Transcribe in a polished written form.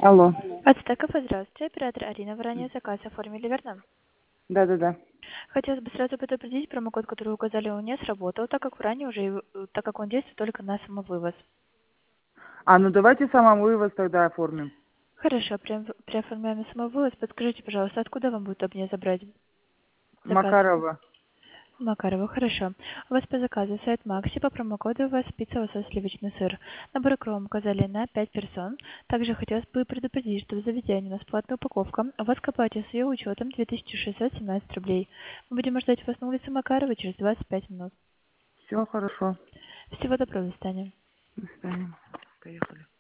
Алло. Ацтеков, здравствуйте. Оператор Арина. Вы ранее заказ оформили, верно? Да-да-да. Хотелось бы сразу предупредить, промокод, который вы указали, он не сработал, так как ранее так как он действует только на самовывоз. Ну давайте самовывоз тогда оформим. Хорошо, при оформлении самовывоз, подскажите, пожалуйста, откуда вам будет удобнее забрать заказ? Макарова. Макарова, хорошо. У вас по заказу сайт Макси, по промокоду у вас пицца, лосось, сливочный сыр. Набор икру указали на 5 персон. Также хотелось бы предупредить, что в заведении у нас платная упаковка, а вас к оплате с ее учетом 2617 рублей. Мы будем ждать вас на улице Макарова через 25 минут. Все хорошо. Всего доброго, до свидания. До свидания. Поехали.